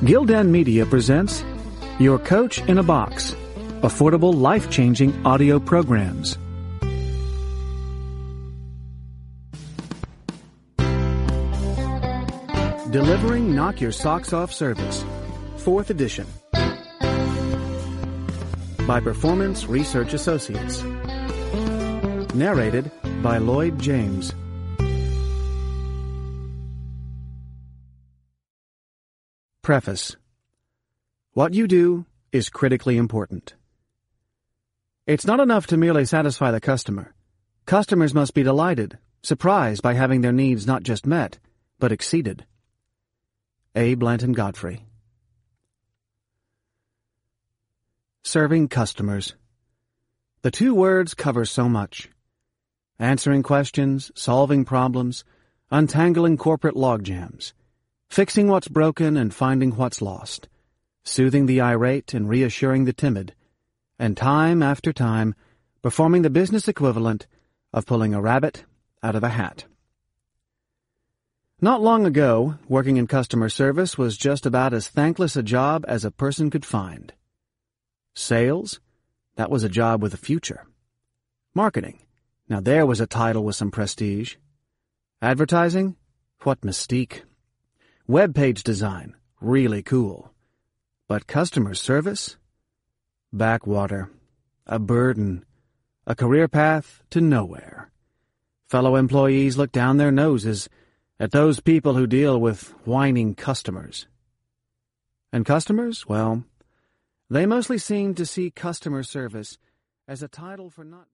Gildan Media presents Your Coach in a Box, affordable, life-changing audio programs. Delivering Knock Your Socks Off Service, 4th edition. By Performance Research Associates. Narrated by Lloyd James. Preface. What you do is critically important. It's not enough to merely satisfy the customer. Customers must be delighted, surprised by having their needs not just met, but exceeded. A. Blanton Godfrey. Serving customers. The two words cover so much. Answering questions, solving problems, untangling corporate logjams, fixing what's broken and finding what's lost, soothing the irate and reassuring the timid, and time after time performing the business equivalent of pulling a rabbit out of a hat. Not long ago, working in customer service was just about as thankless a job as a person could find. Sales? That was a job with a future. Marketing? Now there was a title with some prestige. Advertising? What mystique. Web page design? Really cool. But customer service? Backwater. A burden. A career path to nowhere. Fellow employees look down their noses at those people who deal with whining customers. And customers, well, they mostly seem to see customer service as a title for not